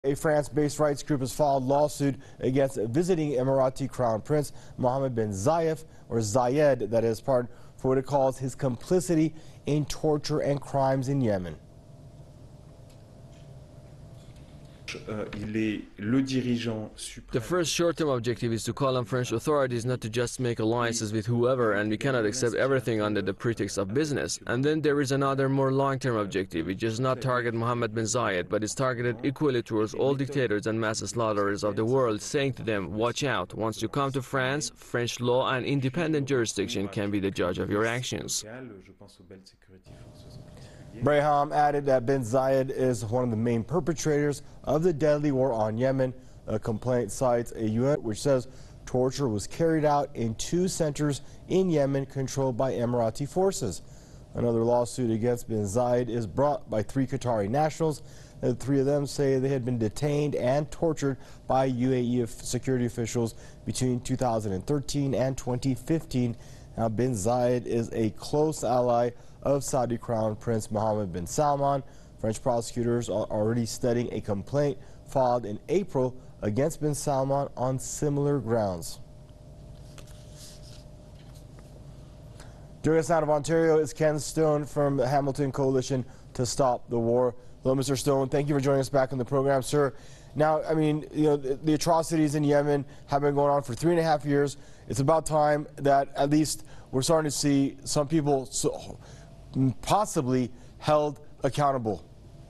A France-based rights group has filed lawsuit against visiting Emirati Crown Prince Mohammed bin Zayed, that is, for what it calls his complicity in torture and crimes in Yemen. The first short-term objective is to call on French authorities not to just make alliances with whoever, and we cannot accept everything under the pretext of business. And then there is another more long-term objective, which does not target Mohammed bin Zayed, but is targeted equally towards all dictators and mass slaughterers of the world, saying to them, watch out, once you come to France, French law and independent jurisdiction can be the judge of your actions. Braham added that bin Zayed is one of the main perpetrators of the deadly war on Yemen. A complaint cites a UN which says torture was carried out in 2 centers in Yemen controlled by Emirati forces. Another lawsuit against bin Zayed is brought by 3 Qatari nationals. The 3 of them say they had been detained and tortured by UAE security officials between 2013 and 2015. Now, bin Zayed is a close ally of Saudi Crown Prince Mohammed bin Salman. French prosecutors are already studying a complaint filed in April against bin Salman on similar grounds. Joining us out of Ontario is Ken Stone from the Hamilton Coalition to Stop the War. Hello, Mr. Stone. Thank you for joining us back on the program, sir. Now, I mean, the atrocities in Yemen have been going on for 3.5 years. It's about time that at least we're starting to see some people possibly held accountable.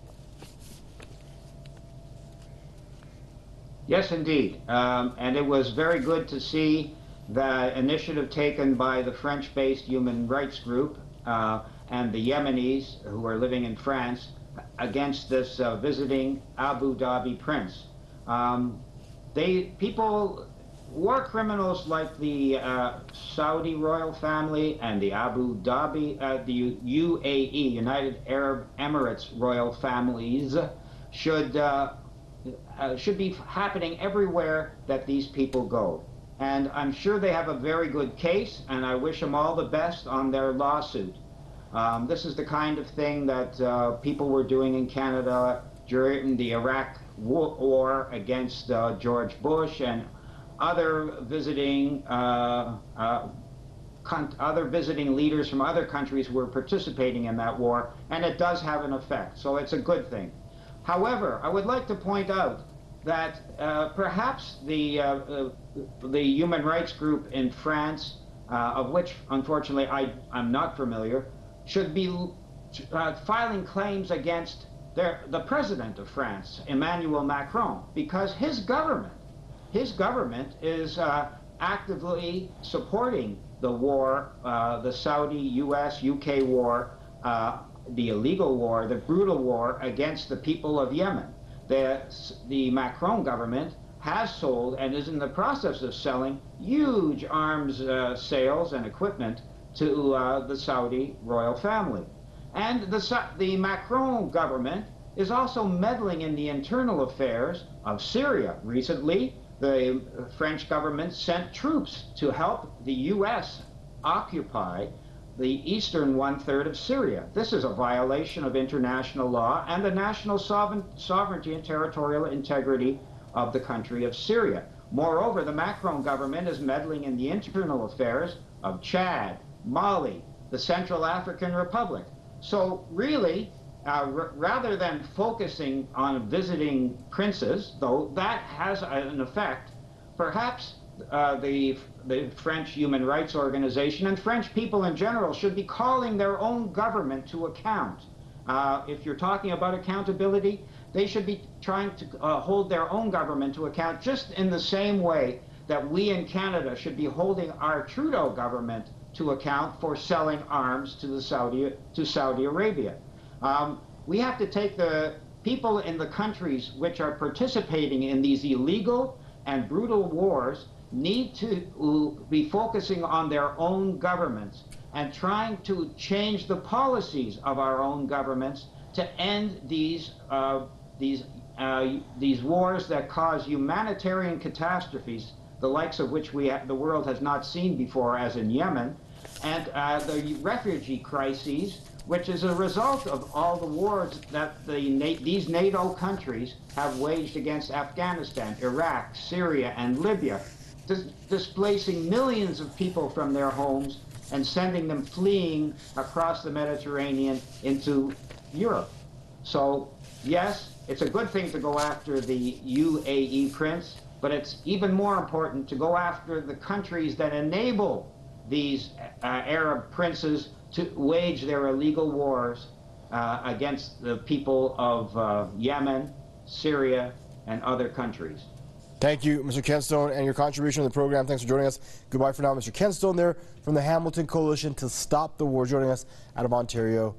Yes, indeed. And it was very good to see the initiative taken by the French-based human rights group and the Yemenis who are living in France against this visiting Abu Dhabi prince. War criminals like the Saudi royal family and the Abu Dhabi, the UAE, United Arab Emirates royal families should be happening everywhere that these people go. And I'm sure they have a very good case, and I wish them all the best on their lawsuit. This is the kind of thing that people were doing in Canada during the Iraq war against George Bush, and other visiting leaders from other countries were participating in that war, and it does have an effect, so it's a good thing. However, I would like to point out that perhaps the human rights group in France, of which unfortunately I'm not familiar, should be filing claims against the president of France, Emmanuel Macron, because his government is actively supporting the war, the Saudi, US, UK war, the illegal war, the brutal war against the people of Yemen. The Macron government has sold and is in the process of selling huge arms sales and equipment to the Saudi royal family. And the Macron government is also meddling in the internal affairs of Syria. Recently, the French government sent troops to help the US occupy the eastern 1/3 of Syria. This is a violation of international law and the national sovereignty and territorial integrity of the country of Syria. Moreover, the Macron government is meddling in the internal affairs of Chad, Mali, the Central African Republic. So really, rather than focusing on visiting princes, though that has an effect, perhaps the French Human Rights Organization and French people in general should be calling their own government to account. If you're talking about accountability, they should be trying to hold their own government to account, just in the same way that we in Canada should be holding our Trudeau government to account for selling arms to Saudi Arabia. We have to take the people in the countries which are participating in these illegal and brutal wars need to be focusing on their own governments and trying to change the policies of our own governments to end these wars that cause humanitarian catastrophes, the likes of which the world has not seen before, as in Yemen, and the refugee crises, which is a result of all the wars that these NATO countries have waged against Afghanistan, Iraq, Syria, and Libya, displacing millions of people from their homes and sending them fleeing across the Mediterranean into Europe. So, yes, it's a good thing to go after the UAE prince, but it's even more important to go after the countries that enable these Arab princes to wage their illegal wars against the people of Yemen, Syria, and other countries. Thank you, Mr. Ken Stone, and your contribution to the program. Thanks for joining us. Goodbye for now. Mr. Ken Stone there from the Hamilton Coalition to Stop the War, joining us out of Ontario,